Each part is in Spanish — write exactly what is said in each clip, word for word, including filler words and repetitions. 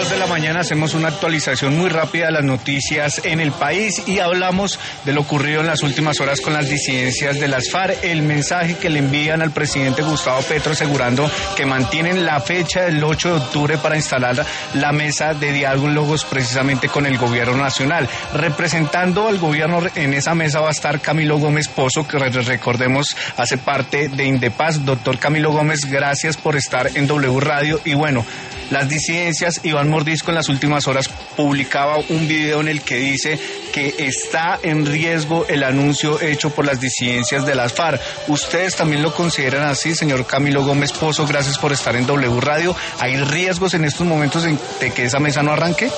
dos de la mañana hacemos una actualización muy rápida de las noticias en el país y hablamos de lo ocurrido en las últimas horas con las disidencias de las FARC, el mensaje que le envían al presidente Gustavo Petro asegurando que mantienen la fecha del ocho de octubre para instalar la mesa de diálogos precisamente con el gobierno nacional. Representando al gobierno en esa mesa va a estar Camilo Gómez Pozo, que recordemos hace parte de Indepaz. Doctor Camilo Gómez, gracias por estar en W Radio. Y bueno, las disidencias, Iván Mordisco en las últimas horas publicaba un video en el que dice que está en riesgo el anuncio hecho por las disidencias de las FARC. ¿Ustedes también lo consideran así, señor Camilo Gómez Pozo? Gracias por estar en W Radio. ¿Hay riesgos en estos momentos de que esa mesa no arranque?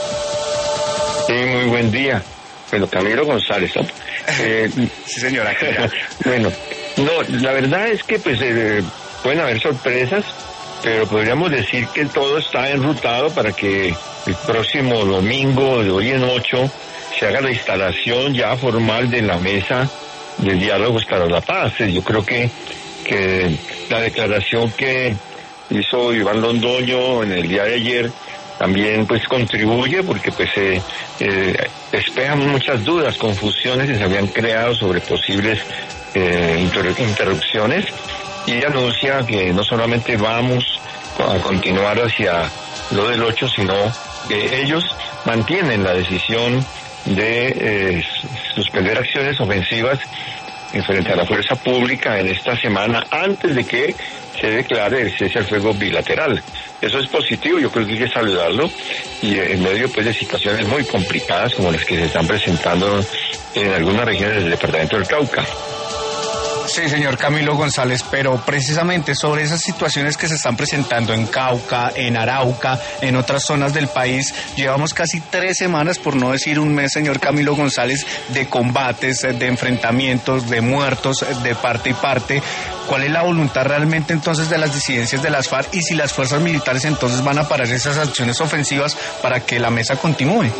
Sí, muy buen día. Bueno, Camilo González, ¿no? Eh, sí, señora. Bueno, no, la verdad es que pues eh, pueden haber sorpresas, pero podríamos decir que todo está enrutado para que el próximo domingo, de hoy en ocho, se haga la instalación ya formal de la mesa de diálogos para la paz. Yo creo que, que la declaración que hizo Iván Londoño en el día de ayer también pues contribuye, porque pues eh, eh, despejan muchas dudas, confusiones que se habían creado sobre posibles eh, inter- interrupciones, y anuncia que no solamente vamos a continuar hacia lo del ocho, sino que ellos mantienen la decisión de eh, suspender acciones ofensivas en frente a la fuerza pública en esta semana antes de que se declare el cese al fuego bilateral. Eso es positivo, yo creo que hay que saludarlo, y en medio pues de situaciones muy complicadas como las que se están presentando en algunas regiones del departamento del Cauca. Sí, señor Camilo González, pero precisamente sobre esas situaciones que se están presentando en Cauca, en Arauca, en otras zonas del país, llevamos casi tres semanas, por no decir un mes, señor Camilo González, de combates, de enfrentamientos, de muertos de parte y parte. ¿Cuál es la voluntad realmente entonces de las disidencias de las FARC, y si las fuerzas militares entonces van a parar esas acciones ofensivas para que la mesa continúe?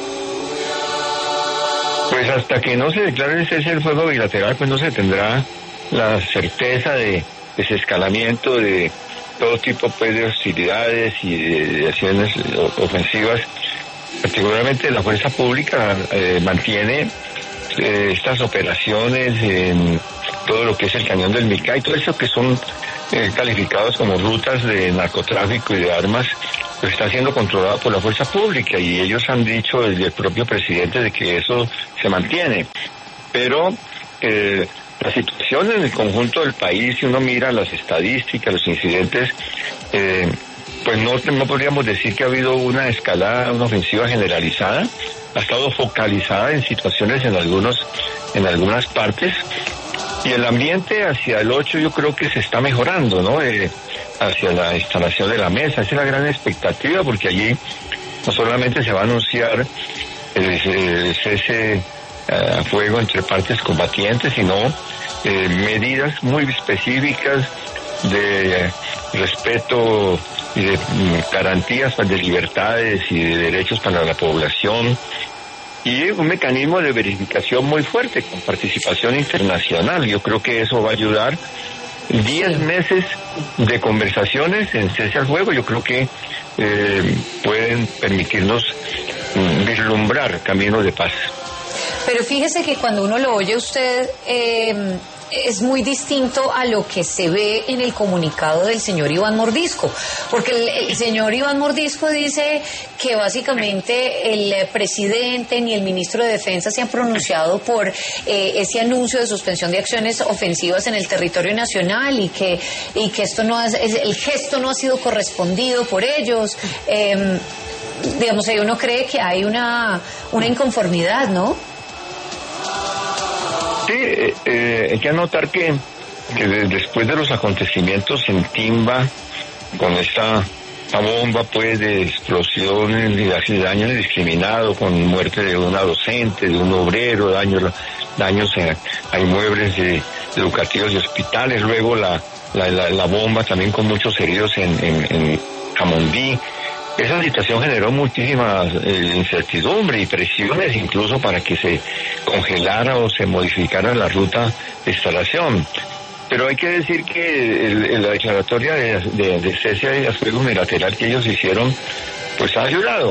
Pues hasta que no se declare el cese del fuego bilateral, pues no se tendrá la certeza de desescalamiento de todo tipo pues de hostilidades y de, de acciones ofensivas. Particularmente la fuerza pública eh, mantiene eh, estas operaciones en todo lo que es el cañón del Micá y todo eso que son eh, calificados como rutas de narcotráfico y de armas, pues está siendo controlado por la fuerza pública, y ellos han dicho desde el propio presidente de que eso se mantiene. Pero eh, la situación en el conjunto del país, si uno mira las estadísticas, los incidentes, eh, pues no, no podríamos decir que ha habido una escalada, una ofensiva generalizada. Ha estado focalizada en situaciones en algunos, en algunas partes, y el ambiente hacia el ocho yo creo que se está mejorando, ¿no? Eh, hacia la instalación de la mesa. Esa es la gran expectativa, porque allí no solamente se va a anunciar el, el cese a fuego entre partes combatientes, sino eh, medidas muy específicas de eh, respeto y de mm, garantías de libertades y de derechos para la población, y un mecanismo de verificación muy fuerte con participación internacional. Yo creo que eso va a ayudar. Diez meses de conversaciones en cese al fuego, yo creo que eh, pueden permitirnos mm, vislumbrar caminos de paz. Pero fíjese que cuando uno lo oye usted, eh, es muy distinto a lo que se ve en el comunicado del señor Iván Mordisco, porque el, el señor Iván Mordisco dice que básicamente el presidente ni el ministro de Defensa se han pronunciado por eh, ese anuncio de suspensión de acciones ofensivas en el territorio nacional, y que y que esto no es, el gesto no ha sido correspondido por ellos. Eh, digamos, ahí uno cree que hay una una inconformidad, ¿no? Sí, eh, eh, hay que anotar que, que de, después de los acontecimientos en Timba, con esta, esta bomba pues de explosiones y de daños indiscriminados, con muerte de una docente, de un obrero, daños, daños a, a inmuebles de, educativos y hospitales, luego la, la, la, la bomba también con muchos heridos en, en, en Jamundí. Esa situación generó muchísima eh, incertidumbre y presiones incluso para que se congelara o se modificara la ruta de instalación. Pero hay que decir que el, el, la declaratoria de, de, de cese al fuego unilateral que ellos hicieron, pues ha ayudado.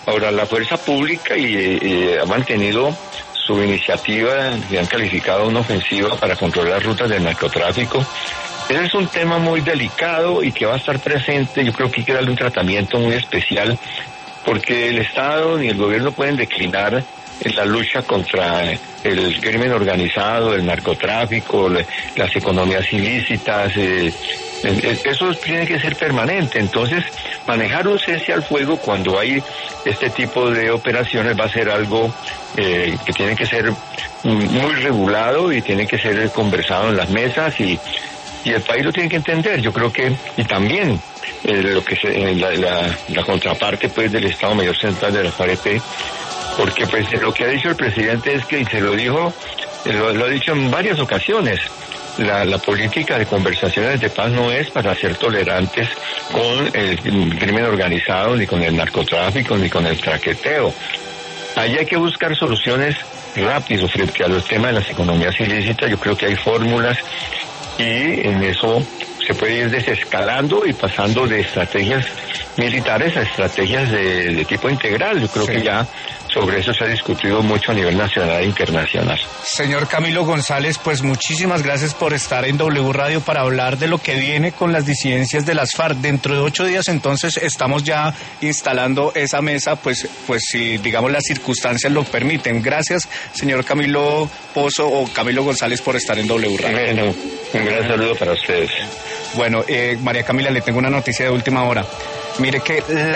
Ahora, la fuerza pública y, eh, ha mantenido su iniciativa, que han calificado una ofensiva para controlar las rutas del narcotráfico. Ese es un tema muy delicado y que va a estar presente. Yo creo que hay que darle un tratamiento muy especial, porque el Estado ni el gobierno pueden declinar en la lucha contra el crimen organizado, el narcotráfico, las economías ilícitas. Eh, eso tiene que ser permanente. Entonces, manejar un cese al fuego cuando hay este tipo de operaciones va a ser algo eh, que tiene que ser muy regulado y tiene que ser conversado en las mesas, y y el país lo tiene que entender. Yo creo que, y también eh, lo que se, eh, la, la, la contraparte pues del Estado Mayor Central de la FAREP, porque pues lo que ha dicho el presidente es que, y se lo dijo, eh, lo, lo ha dicho en varias ocasiones, la, la política de conversaciones de paz no es para ser tolerantes con el crimen organizado, ni con el narcotráfico, ni con el traqueteo. Allí hay que buscar soluciones rápidas frente a los temas de las economías ilícitas. Yo creo que hay fórmulas, y en eso se puede ir desescalando y pasando de estrategias militares a estrategias de, de tipo integral. Yo creo sí. que ya sobre eso se ha discutido mucho a nivel nacional e internacional. Señor Camilo González, pues muchísimas gracias por estar en W Radio para hablar de lo que viene con las disidencias de las FARC. Dentro de ocho días entonces estamos ya instalando esa mesa, pues, pues si digamos las circunstancias lo permiten. Gracias, señor Camilo Pozo o Camilo González, por estar en W Radio. Bueno, un gran saludo para ustedes. Bueno, eh, María Camila, le tengo una noticia de última hora. Mire que la